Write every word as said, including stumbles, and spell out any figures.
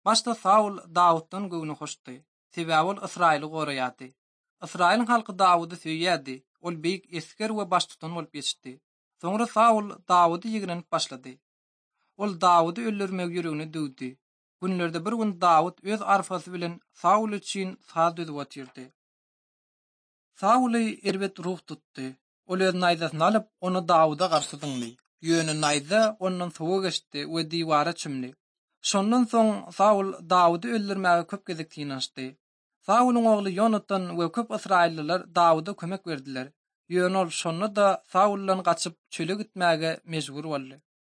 Başda Saul Davuddan göwüni hoşdy. Sebäbi ol Israýly goraýardy. Israýlyň halky Davudy söýýärdi. Ol beýik esker we baştutan bolup ýetişdi. Soňra Saul Davudy ýigrenip başlady. Ol Davudy öldürmek ýüregine düwdi. Günlerde bir gün Dawud öz arfasy bilen Saul üçin saz düzüp otyrdy. Sauly erbet ruh tutdy. Ol öz naýzasyny alyp onu Davuda garşy diňdi. Ýöne naýza ondan sowa geçdi we diwara çymdy. Şondan soň Saul Davudy öldürmäge köp gezek tynanşdy. Saul'un ogly Jonatan we köp Israýlylar Davuda kömek berdiler. Ýöne ol şonu da Saul'dan gaçyp çöle gitmäge mejbur boldy.